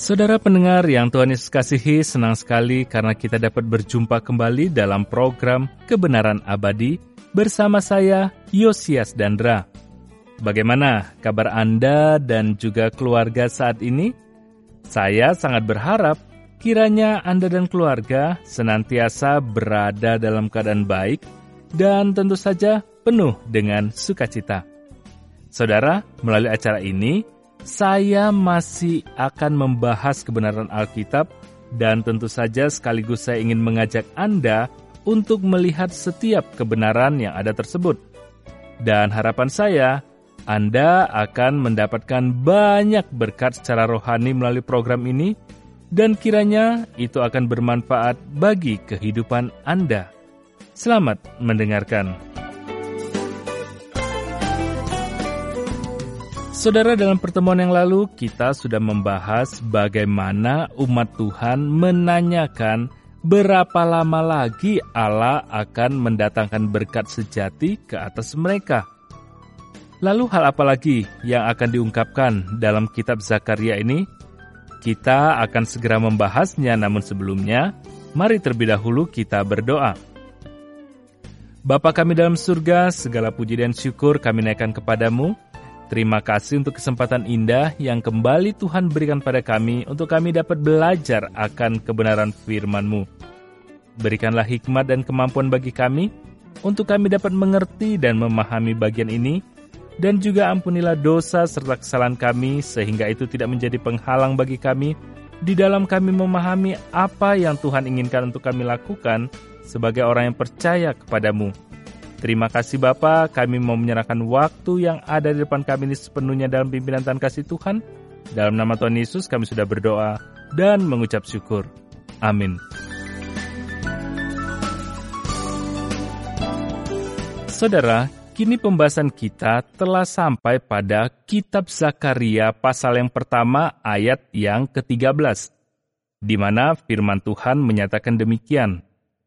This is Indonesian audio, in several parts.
Saudara pendengar yang Tuhan Yesus kasihi, senang sekali karena kita dapat berjumpa kembali dalam program Kebenaran Abadi bersama saya, Yosias Dandra. Bagaimana kabar Anda dan juga keluarga saat ini? Saya sangat berharap kiranya Anda dan keluarga senantiasa berada dalam keadaan baik dan tentu saja penuh dengan sukacita. Saudara, melalui acara ini, saya masih akan membahas kebenaran Alkitab dan tentu saja sekaligus saya ingin mengajak Anda untuk melihat setiap kebenaran yang ada tersebut. Dan harapan saya, Anda akan mendapatkan banyak berkat secara rohani melalui program ini dan kiranya itu akan bermanfaat bagi kehidupan Anda. Selamat mendengarkan. Saudara, dalam pertemuan yang lalu kita sudah membahas bagaimana umat Tuhan menanyakan berapa lama lagi Allah akan mendatangkan berkat sejati ke atas mereka. Lalu hal apa lagi yang akan diungkapkan dalam kitab Zakaria ini? Kita akan segera membahasnya, namun sebelumnya, mari terlebih dahulu kita berdoa. Bapa kami dalam surga, segala puji dan syukur kami naikkan kepadamu. Terima kasih untuk kesempatan indah yang kembali Tuhan berikan pada kami untuk kami dapat belajar akan kebenaran firman-Mu. Berikanlah hikmat dan kemampuan bagi kami untuk kami dapat mengerti dan memahami bagian ini, dan juga ampunilah dosa serta kesalahan kami sehingga itu tidak menjadi penghalang bagi kami di dalam kami memahami apa yang Tuhan inginkan untuk kami lakukan sebagai orang yang percaya kepadamu. Terima kasih Bapa, kami mau menyerahkan waktu yang ada di depan kami ini sepenuhnya dalam pimpinan Tuhan kasih Tuhan. Dalam nama Tuhan Yesus kami sudah berdoa dan mengucap syukur. Amin. Saudara, kini pembahasan kita telah sampai pada kitab Zakaria pasal yang pertama ayat yang ke-13, di mana firman Tuhan menyatakan demikian.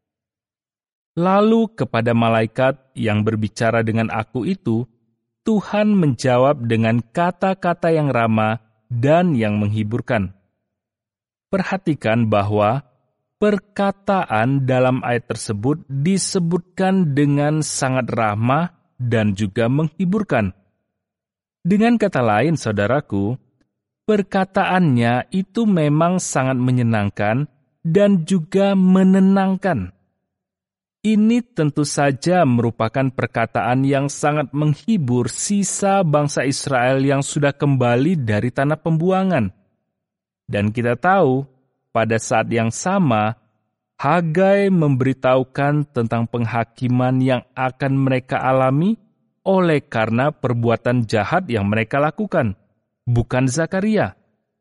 Lalu kepada malaikat yang berbicara dengan aku itu, Tuhan menjawab dengan kata-kata yang ramah dan yang menghiburkan. Perhatikan bahwa perkataan dalam ayat tersebut disebutkan dengan sangat ramah dan juga menghiburkan. Dengan kata lain, saudaraku, perkataannya itu memang sangat menyenangkan dan juga menenangkan. Ini tentu saja merupakan perkataan yang sangat menghibur sisa bangsa Israel yang sudah kembali dari tanah pembuangan. Dan kita tahu, pada saat yang sama, Hagai memberitahukan tentang penghakiman yang akan mereka alami oleh karena perbuatan jahat yang mereka lakukan, bukan Zakaria.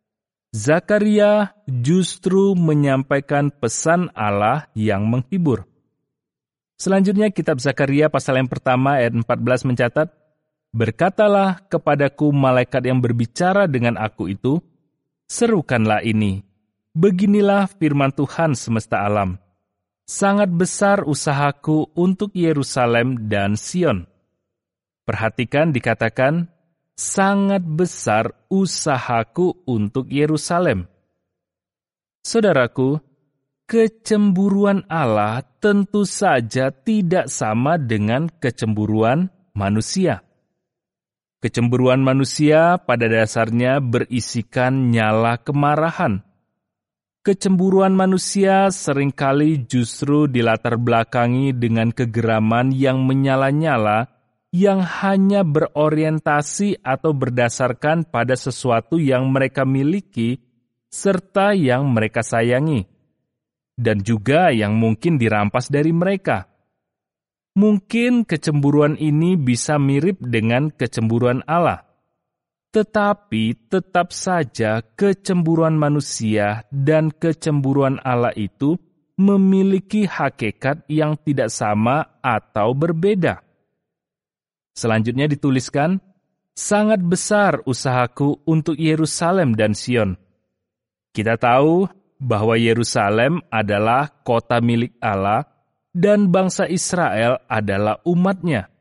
Zakaria justru menyampaikan pesan Allah yang menghibur. Selanjutnya kitab Zakaria pasal yang pertama ayat 14 mencatat, berkatalah kepadaku malaikat yang berbicara dengan aku itu, serukanlah ini, beginilah firman Tuhan semesta alam. Sangat besar usahaku untuk Yerusalem dan Sion. Perhatikan dikatakan, sangat besar usahaku untuk Yerusalem. Saudaraku, kecemburuan Allah tentu saja tidak sama dengan kecemburuan manusia. Kecemburuan manusia pada dasarnya berisikan nyala kemarahan. Kecemburuan manusia seringkali justru dilatar belakangi dengan kegeraman yang menyala-nyala yang hanya berorientasi atau berdasarkan pada sesuatu yang mereka miliki serta yang mereka sayangi, dan juga yang mungkin dirampas dari mereka. Mungkin kecemburuan ini bisa mirip dengan kecemburuan Allah. Tetapi tetap saja kecemburuan manusia dan kecemburuan Allah itu memiliki hakikat yang tidak sama atau berbeda. Selanjutnya dituliskan, sangat besar usahaku untuk Yerusalem dan Sion. Kita tahu bahwa Yerusalem adalah kota milik Allah dan bangsa Israel adalah umatnya.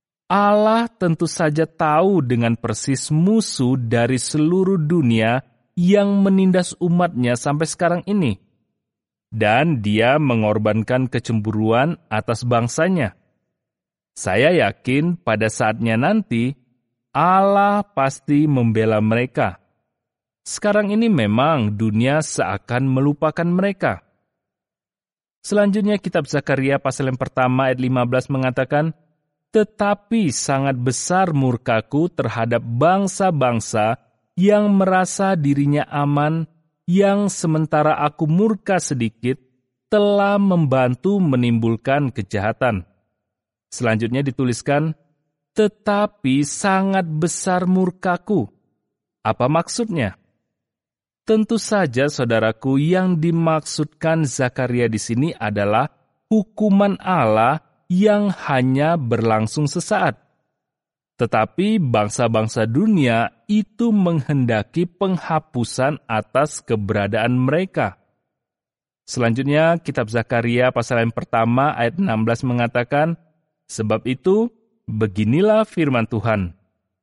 Allah tentu saja tahu dengan persis musuh dari seluruh dunia yang menindas umatnya sampai sekarang ini. Dan dia mengorbankan kecemburuan atas bangsanya. Saya yakin pada saatnya nanti, Allah pasti membela mereka. Sekarang ini memang dunia seakan melupakan mereka. Selanjutnya kitab Zakaria pasal yang pertama ayat 15 mengatakan, "Tetapi sangat besar murkaku terhadap bangsa-bangsa yang merasa dirinya aman, yang sementara aku murka sedikit, telah membantu menimbulkan kejahatan." Selanjutnya dituliskan, "Tetapi sangat besar murkaku." Apa maksudnya? Tentu saja, saudaraku, yang dimaksudkan Zakaria di sini adalah hukuman Allah yang hanya berlangsung sesaat. Tetapi bangsa-bangsa dunia itu menghendaki penghapusan atas keberadaan mereka. Selanjutnya, kitab Zakaria pasal yang pertama ayat 16 mengatakan, "Sebab itu, beginilah firman Tuhan,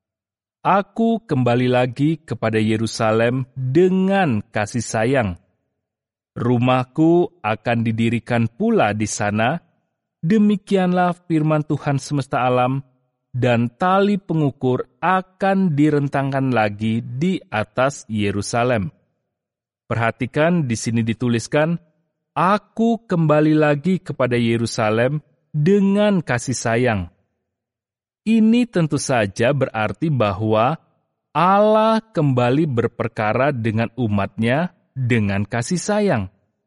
Aku kembali lagi kepada Yerusalem dengan kasih sayang. Rumahku akan didirikan pula di sana, demikianlah firman Tuhan semesta alam, dan tali pengukur akan direntangkan lagi di atas Yerusalem." Perhatikan di sini dituliskan, "Aku kembali lagi kepada Yerusalem dengan kasih sayang." Ini tentu saja berarti bahwa Allah kembali berperkara dengan umatnya dengan kasih sayang.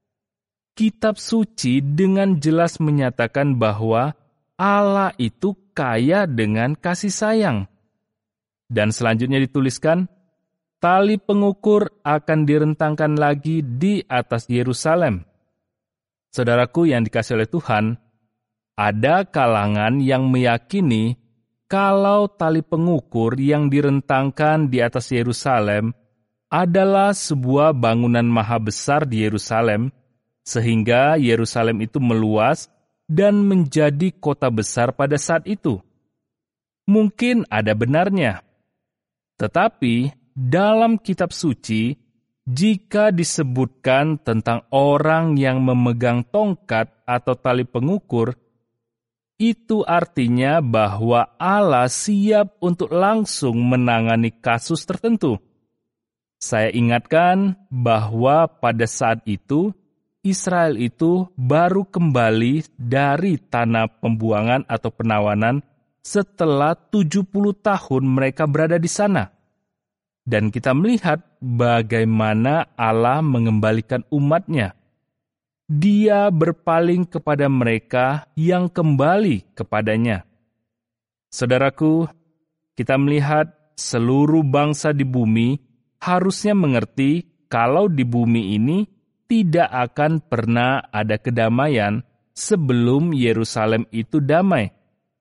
Kitab suci dengan jelas menyatakan bahwa Allah itu kaya dengan kasih sayang. Dan selanjutnya dituliskan, "Tali pengukur akan direntangkan lagi di atas Yerusalem." Saudaraku yang dikasihi oleh Tuhan, ada kalangan yang meyakini kalau tali pengukur yang direntangkan di atas Yerusalem adalah sebuah bangunan maha besar di Yerusalem, sehingga Yerusalem itu meluas dan menjadi kota besar pada saat itu. Mungkin ada benarnya. Tetapi dalam kitab suci, jika disebutkan tentang orang yang memegang tongkat atau tali pengukur, itu artinya bahwa Allah siap untuk langsung menangani kasus tertentu. Saya ingatkan bahwa pada saat itu, Israel itu baru kembali dari tanah pembuangan atau penawanan setelah 70 tahun mereka berada di sana. Dan kita melihat bagaimana Allah mengembalikan umatnya. Dia berpaling kepada mereka yang kembali kepadanya. Saudaraku, kita melihat seluruh bangsa di bumi harusnya mengerti kalau di bumi ini tidak akan pernah ada kedamaian sebelum Yerusalem itu damai.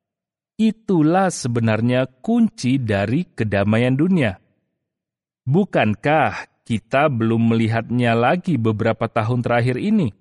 Itulah sebenarnya kunci dari kedamaian dunia. Bukankah kita belum melihatnya lagi beberapa tahun terakhir ini?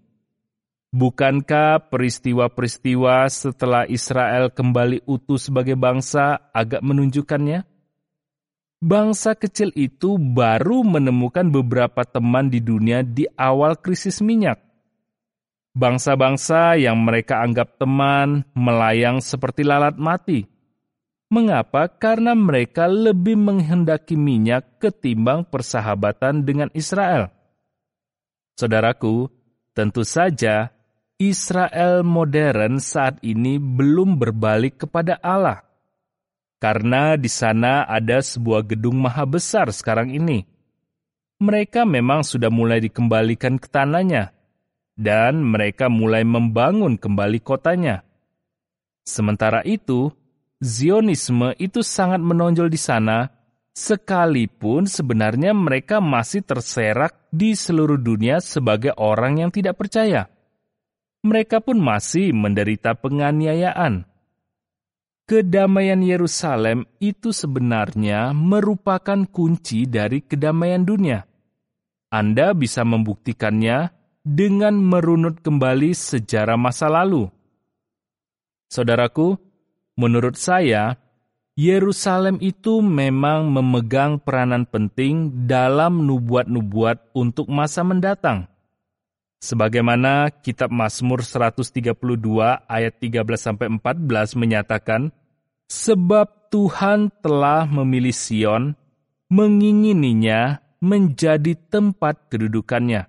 Bukankah peristiwa-peristiwa setelah Israel kembali utuh sebagai bangsa agak menunjukkannya? Bangsa kecil itu baru menemukan beberapa teman di dunia di awal krisis minyak. Bangsa-bangsa yang mereka anggap teman melayang seperti lalat mati. Mengapa? Karena mereka lebih menghendaki minyak ketimbang persahabatan dengan Israel. Saudaraku, tentu saja Israel modern saat ini belum berbalik kepada Allah. Karena di sana ada sebuah gedung maha besar sekarang ini. Mereka memang sudah mulai dikembalikan ke tanahnya, dan mereka mulai membangun kembali kotanya. Sementara itu, Zionisme itu sangat menonjol di sana, sekalipun sebenarnya mereka masih terserak di seluruh dunia sebagai orang yang tidak percaya. Mereka pun masih menderita penganiayaan. Kedamaian Yerusalem itu sebenarnya merupakan kunci dari kedamaian dunia. Anda bisa membuktikannya dengan merunut kembali sejarah masa lalu. Saudaraku, menurut saya, Yerusalem itu memang memegang peranan penting dalam nubuat-nubuat untuk masa mendatang. Sebagaimana kitab Mazmur 132 ayat 13-14 menyatakan, sebab Tuhan telah memilih Sion, mengingininya menjadi tempat kedudukannya.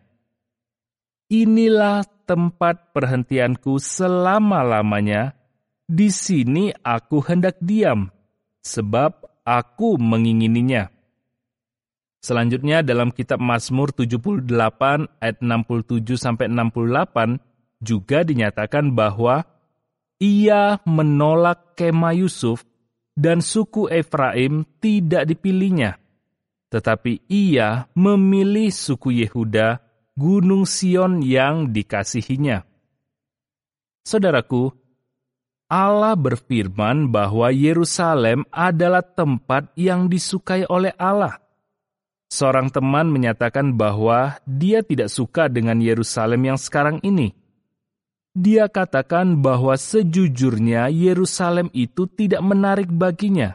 Inilah tempat perhentianku selama-lamanya, di sini aku hendak diam, sebab aku mengingininya. Selanjutnya dalam kitab Mazmur 78 ayat 67-68 juga dinyatakan bahwa ia menolak kemah Yusuf dan suku Efraim tidak dipilihnya, tetapi ia memilih suku Yehuda, Gunung Sion yang dikasihinya. Saudaraku, Allah berfirman bahwa Yerusalem adalah tempat yang disukai oleh Allah. Seorang teman menyatakan bahwa dia tidak suka dengan Yerusalem yang sekarang ini. Dia katakan bahwa sejujurnya Yerusalem itu tidak menarik baginya.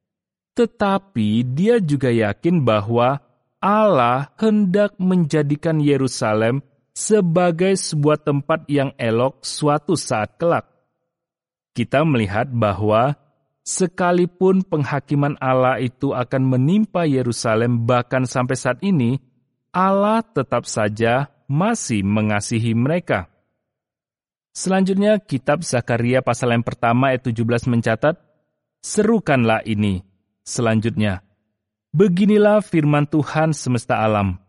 Tetapi dia juga yakin bahwa Allah hendak menjadikan Yerusalem sebagai sebuah tempat yang elok suatu saat kelak. Kita melihat bahwa sekalipun penghakiman Allah itu akan menimpa Yerusalem bahkan sampai saat ini, Allah tetap saja masih mengasihi mereka. Selanjutnya, kitab Zakaria pasal yang pertama ayat 17 mencatat, serukanlah ini. Selanjutnya, beginilah firman Tuhan semesta alam.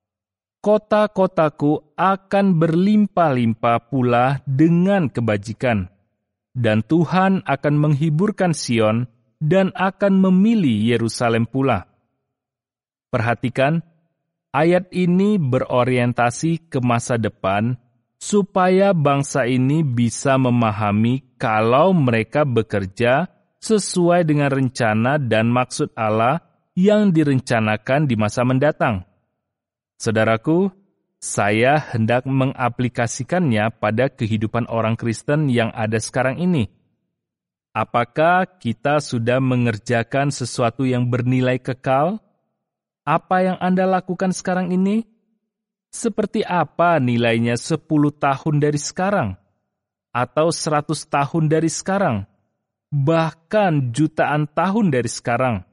Kota-kotaku akan berlimpah-limpah pula dengan kebajikan, dan Tuhan akan menghiburkan Sion dan akan memilih Yerusalem pula. Perhatikan, ayat ini berorientasi ke masa depan, supaya bangsa ini bisa memahami kalau mereka bekerja sesuai dengan rencana dan maksud Allah yang direncanakan di masa mendatang. Saudaraku, saya hendak mengaplikasikannya pada kehidupan orang Kristen yang ada sekarang ini. Apakah kita sudah mengerjakan sesuatu yang bernilai kekal? Apa yang Anda lakukan sekarang ini? Seperti apa nilainya 10 tahun dari sekarang? Atau 100 tahun dari sekarang? Bahkan jutaan tahun dari sekarang?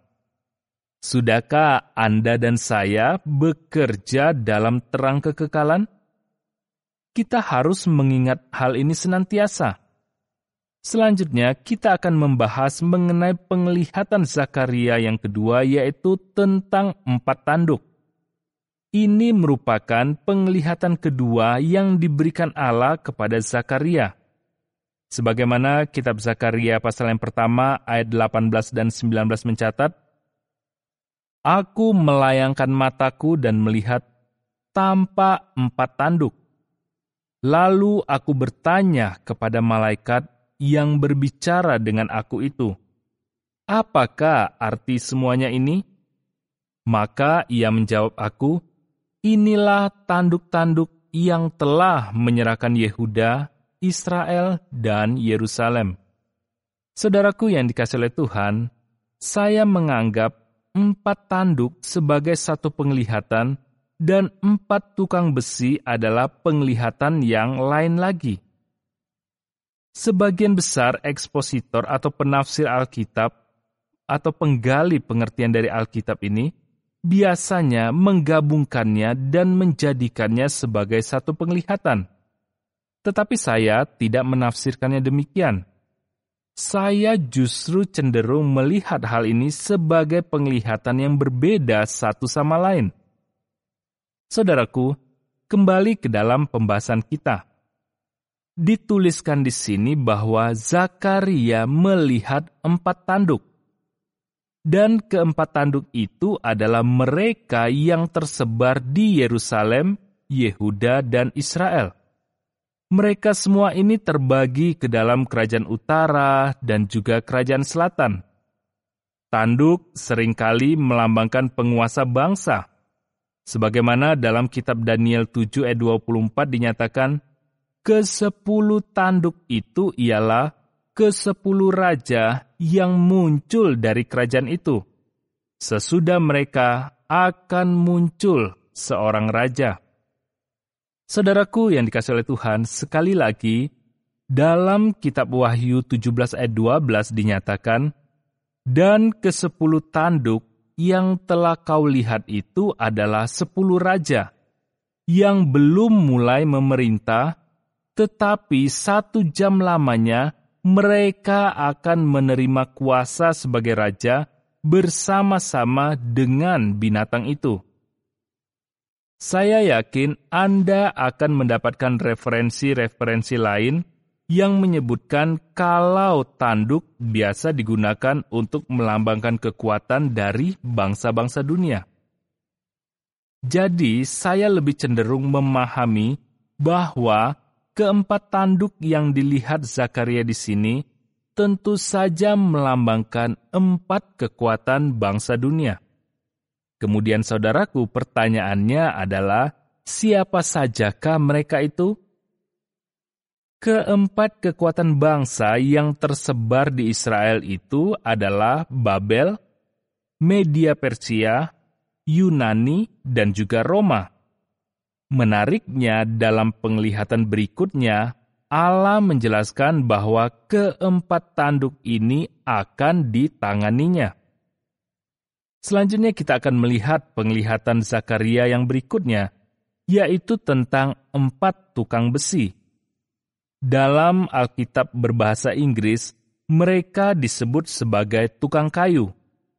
Sudahkah Anda dan saya bekerja dalam terang kekekalan? Kita harus mengingat hal ini senantiasa. Selanjutnya, kita akan membahas mengenai penglihatan Zakaria yang kedua, yaitu tentang 4 tanduk. Ini merupakan penglihatan kedua yang diberikan Allah kepada Zakaria. Sebagaimana kitab Zakaria pasal yang pertama ayat 18 dan 19 mencatat, aku melayangkan mataku dan melihat tampak 4 tanduk. Lalu aku bertanya kepada malaikat yang berbicara dengan aku itu, apakah arti semuanya ini? Maka ia menjawab aku, inilah tanduk-tanduk yang telah menyerahkan Yehuda, Israel, dan Yerusalem. Saudaraku yang dikasihi oleh Tuhan, saya menganggap 4 tanduk sebagai satu penglihatan dan 4 tukang besi adalah penglihatan yang lain lagi. Sebagian besar ekspositor atau penafsir Alkitab atau penggali pengertian dari Alkitab ini biasanya menggabungkannya dan menjadikannya sebagai satu penglihatan. Tetapi saya tidak menafsirkannya demikian. Saya justru cenderung melihat hal ini sebagai penglihatan yang berbeda satu sama lain. Saudaraku, kembali ke dalam pembahasan kita. Dituliskan di sini bahwa Zakaria melihat 4 tanduk. Dan keempat tanduk itu adalah mereka yang tersebar di Yerusalem, Yehuda, dan Israel. Mereka semua ini terbagi ke dalam kerajaan utara dan juga kerajaan selatan. Tanduk seringkali melambangkan penguasa bangsa. Sebagaimana dalam kitab Daniel 7 ayat 24 dinyatakan, ke-10 tanduk itu ialah ke-10 raja yang muncul dari kerajaan itu. Sesudah mereka akan muncul seorang raja. Saudaraku yang dikasihi oleh Tuhan, sekali lagi, dalam kitab Wahyu 17 ayat 12 dinyatakan, dan ke-10 tanduk yang telah kau lihat itu adalah 10 raja, yang belum mulai memerintah, tetapi 1 jam lamanya mereka akan menerima kuasa sebagai raja bersama-sama dengan binatang itu. Saya yakin Anda akan mendapatkan referensi-referensi lain yang menyebutkan kalau tanduk biasa digunakan untuk melambangkan kekuatan dari bangsa-bangsa dunia. Jadi, saya lebih cenderung memahami bahwa keempat tanduk yang dilihat Zakaria di sini tentu saja melambangkan 4 kekuatan bangsa dunia. Kemudian saudaraku, pertanyaannya adalah, siapa sajakah mereka itu? Keempat kekuatan bangsa yang tersebar di Israel itu adalah Babel, Media Persia, Yunani, dan juga Roma. Menariknya, dalam penglihatan berikutnya, Allah menjelaskan bahwa keempat tanduk ini akan ditanganinya. Selanjutnya kita akan melihat penglihatan Zakaria yang berikutnya, yaitu tentang 4 tukang besi. Dalam Alkitab berbahasa Inggris, mereka disebut sebagai tukang kayu.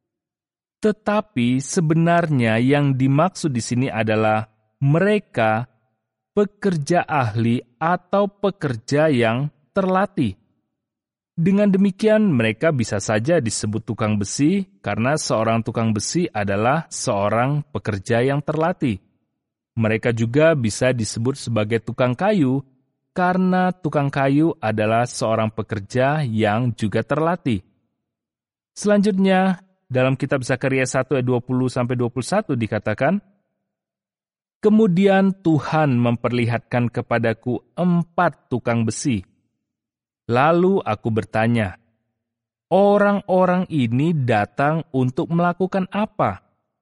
Tetapi sebenarnya yang dimaksud di sini adalah mereka pekerja ahli atau pekerja yang terlatih. Dengan demikian mereka bisa saja disebut tukang besi karena seorang tukang besi adalah seorang pekerja yang terlatih. Mereka juga bisa disebut sebagai tukang kayu karena tukang kayu adalah seorang pekerja yang juga terlatih. Selanjutnya, dalam kitab Zakaria 1 ayat 20-21 dikatakan, kemudian Tuhan memperlihatkan kepadaku 4 tukang besi. Lalu aku bertanya, orang-orang ini datang untuk melakukan apa?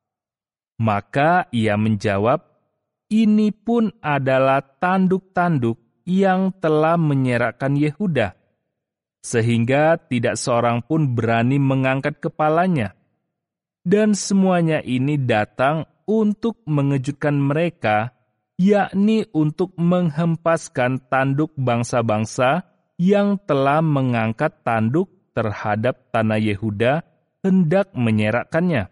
Maka ia menjawab, ini pun adalah tanduk-tanduk yang telah menyerahkan Yehuda, sehingga tidak seorang pun berani mengangkat kepalanya. Dan semuanya ini datang untuk mengejutkan mereka, yakni untuk menghempaskan tanduk bangsa-bangsa yang telah mengangkat tanduk terhadap tanah Yehuda, hendak menyerahkannya.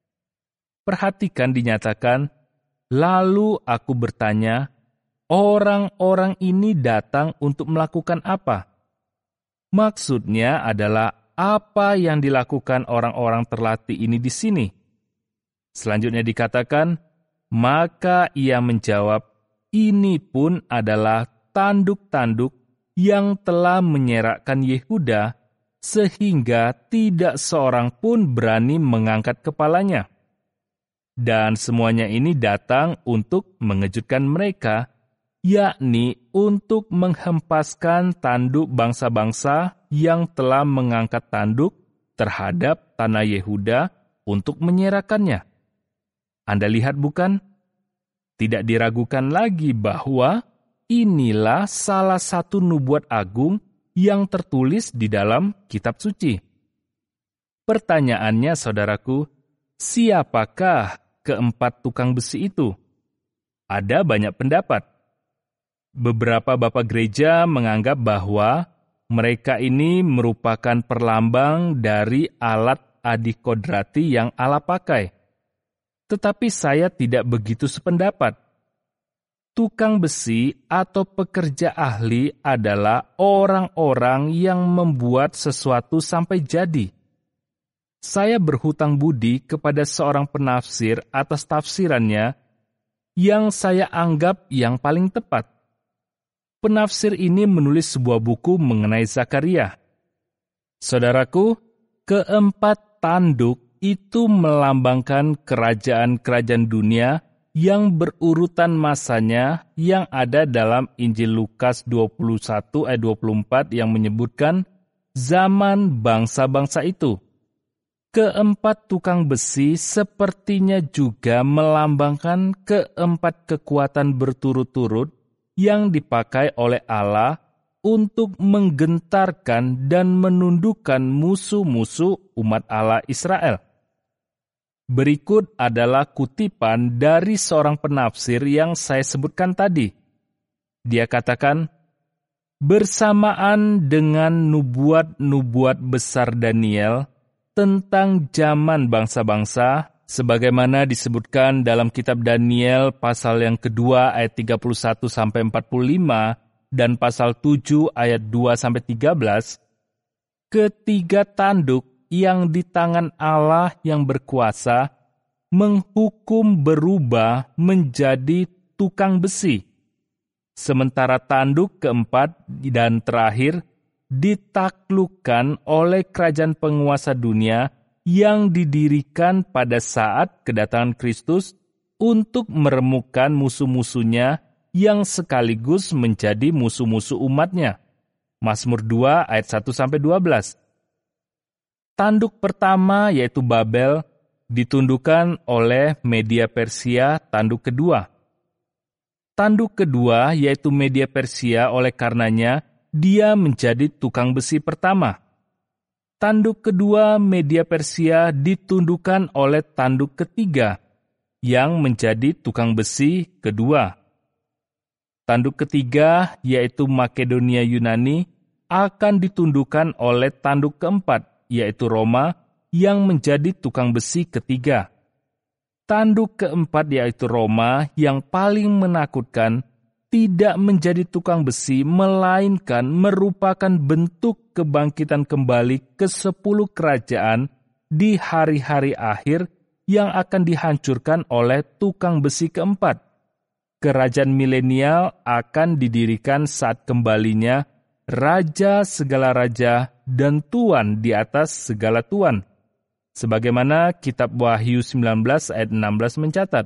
Perhatikan dinyatakan, lalu aku bertanya, orang-orang ini datang untuk melakukan apa? Maksudnya adalah apa yang dilakukan orang-orang terlatih ini di sini. Selanjutnya dikatakan, maka ia menjawab, ini pun adalah tanduk-tanduk yang telah menyerahkan Yehuda, sehingga tidak seorang pun berani mengangkat kepalanya. Dan semuanya ini datang untuk mengejutkan mereka, yakni untuk menghempaskan tanduk bangsa-bangsa yang telah mengangkat tanduk terhadap tanah Yehuda untuk menyerahkannya. Anda lihat bukan? Tidak diragukan lagi bahwa inilah salah satu nubuat agung yang tertulis di dalam kitab suci. Pertanyaannya, saudaraku, siapakah keempat tukang besi itu? Ada banyak pendapat. Beberapa bapak gereja menganggap bahwa mereka ini merupakan perlambang dari alat adikodrati yang Allah pakai. Tetapi saya tidak begitu sependapat. Tukang besi atau pekerja ahli adalah orang-orang yang membuat sesuatu sampai jadi. Saya berhutang budi kepada seorang penafsir atas tafsirannya yang saya anggap yang paling tepat. Penafsir ini menulis sebuah buku mengenai Zakaria. Saudaraku, keempat tanduk itu melambangkan kerajaan-kerajaan dunia yang berurutan masanya yang ada dalam Injil Lukas 21 ayat 24 yang menyebutkan zaman bangsa-bangsa itu. Keempat tukang besi sepertinya juga melambangkan keempat kekuatan berturut-turut yang dipakai oleh Allah untuk menggentarkan dan menundukkan musuh-musuh umat Allah Israel. Berikut adalah kutipan dari seorang penafsir yang saya sebutkan tadi. Dia katakan, bersamaan dengan nubuat-nubuat besar Daniel tentang zaman bangsa-bangsa, sebagaimana disebutkan dalam kitab Daniel pasal yang kedua ayat 31-45 dan pasal 7 ayat 2-13, ketiga tanduk yang di tangan Allah yang berkuasa menghukum berubah menjadi tukang besi. Sementara tanduk keempat dan terakhir ditaklukkan oleh kerajaan penguasa dunia yang didirikan pada saat kedatangan Kristus untuk meremukkan musuh-musuhnya yang sekaligus menjadi musuh-musuh umatnya. Mazmur 2 ayat 1-12. Tanduk pertama yaitu Babel ditundukkan oleh Media Persia tanduk kedua. Tanduk kedua yaitu Media Persia oleh karenanya dia menjadi tukang besi pertama. Tanduk kedua Media Persia ditundukkan oleh tanduk ketiga, yang menjadi tukang besi kedua. Tanduk ketiga, yaitu Makedonia Yunani, akan ditundukkan oleh tanduk keempat, yaitu Roma, yang menjadi tukang besi ketiga. Tanduk keempat, yaitu Roma, yang paling menakutkan, tidak menjadi tukang besi, melainkan merupakan bentuk kebangkitan kembali ke-10 kerajaan di hari-hari akhir yang akan dihancurkan oleh tukang besi keempat. Kerajaan milenial akan didirikan saat kembalinya Raja segala raja dan Tuan di atas segala tuan. Sebagaimana kitab Wahyu 19 ayat 16 mencatat.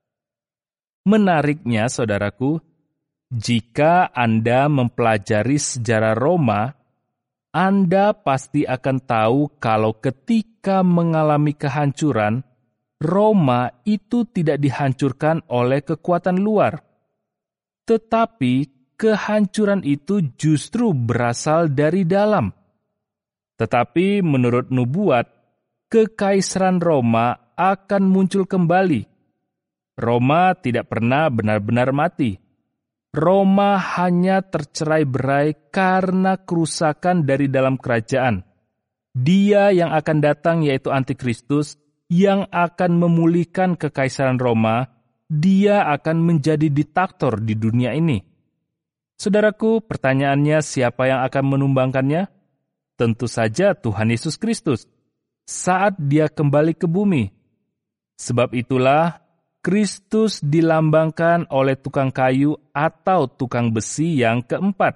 Menariknya, saudaraku, jika Anda mempelajari sejarah Roma, Anda pasti akan tahu kalau ketika mengalami kehancuran, Roma itu tidak dihancurkan oleh kekuatan luar. Tetapi kehancuran itu justru berasal dari dalam. Tetapi menurut nubuat, kekaisaran Roma akan muncul kembali. Roma tidak pernah benar-benar mati. Roma hanya tercerai-berai karena kerusakan dari dalam kerajaan. Dia yang akan datang yaitu Antikristus yang akan memulihkan kekaisaran Roma. Dia akan menjadi diktator di dunia ini. Saudaraku, pertanyaannya siapa yang akan menumbangkannya? Tentu saja Tuhan Yesus Kristus saat dia kembali ke bumi. Sebab itulah Kristus dilambangkan oleh tukang kayu atau tukang besi yang keempat.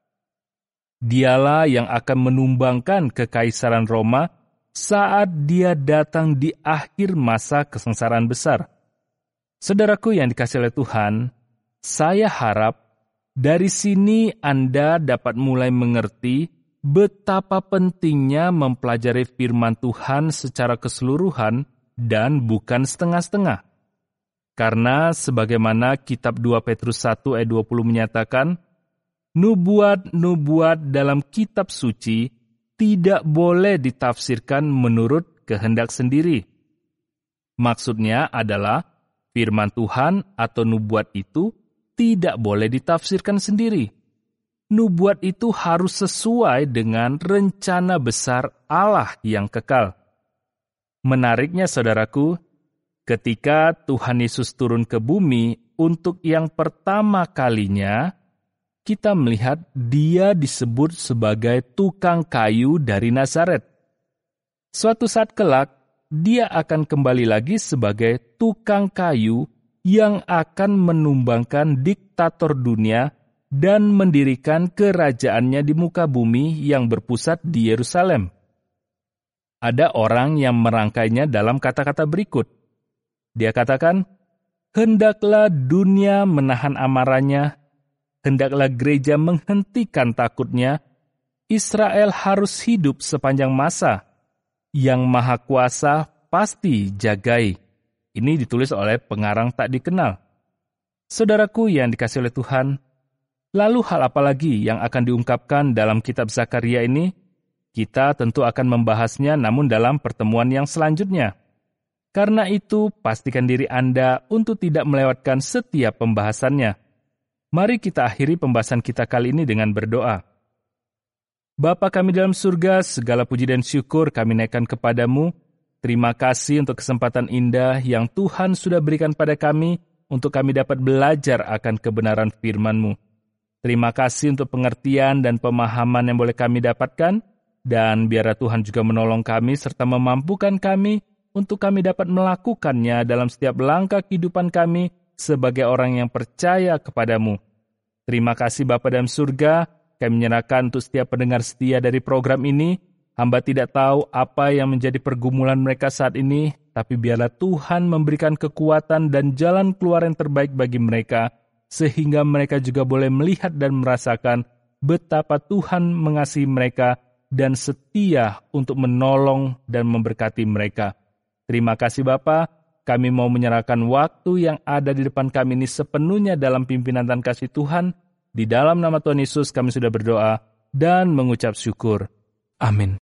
Dialah yang akan menumbangkan kekaisaran Roma saat dia datang di akhir masa kesengsaraan besar. Saudaraku yang dikasihi oleh Tuhan, saya harap dari sini Anda dapat mulai mengerti betapa pentingnya mempelajari firman Tuhan secara keseluruhan dan bukan setengah-setengah. Karena sebagaimana kitab 2 Petrus 1 ayat 20 menyatakan, nubuat-nubuat dalam kitab suci tidak boleh ditafsirkan menurut kehendak sendiri. Maksudnya adalah firman Tuhan atau nubuat itu tidak boleh ditafsirkan sendiri. Nubuat itu harus sesuai dengan rencana besar Allah yang kekal. Menariknya, saudaraku, ketika Tuhan Yesus turun ke bumi untuk yang pertama kalinya, kita melihat dia disebut sebagai tukang kayu dari Nazaret. Suatu saat kelak, dia akan kembali lagi sebagai tukang kayu yang akan menumbangkan diktator dunia dan mendirikan kerajaannya di muka bumi yang berpusat di Yerusalem. Ada orang yang merangkainya dalam kata-kata berikut. Dia katakan, hendaklah dunia menahan amarahnya, hendaklah gereja menghentikan takutnya, Israel harus hidup sepanjang masa. Yang Maha Kuasa pasti jagai. Ini ditulis oleh pengarang tak dikenal. Saudaraku yang dikasihi oleh Tuhan, lalu hal apa lagi yang akan diungkapkan dalam kitab Zakaria ini? Kita tentu akan membahasnya namun dalam pertemuan yang selanjutnya. Karena itu, pastikan diri Anda untuk tidak melewatkan setiap pembahasannya. Mari kita akhiri pembahasan kita kali ini dengan berdoa. Bapa kami dalam surga, segala puji dan syukur kami naikkan kepadamu. Terima kasih untuk kesempatan indah yang Tuhan sudah berikan pada kami untuk kami dapat belajar akan kebenaran firman-Mu. Terima kasih untuk pengertian dan pemahaman yang boleh kami dapatkan, dan biarlah Tuhan juga menolong kami serta memampukan kami untuk kami dapat melakukannya dalam setiap langkah kehidupan kami sebagai orang yang percaya kepadamu. Terima kasih Bapa dalam surga, kami menyerahkan untuk setiap pendengar setia dari program ini. Hamba tidak tahu apa yang menjadi pergumulan mereka saat ini, tapi biarlah Tuhan memberikan kekuatan dan jalan keluar yang terbaik bagi mereka, sehingga mereka juga boleh melihat dan merasakan betapa Tuhan mengasihi mereka dan setia untuk menolong dan memberkati mereka. Terima kasih Bapa, kami mau menyerahkan waktu yang ada di depan kami ini sepenuhnya dalam pimpinan dan kasih Tuhan. Di dalam nama Tuhan Yesus kami sudah berdoa dan mengucap syukur. Amin.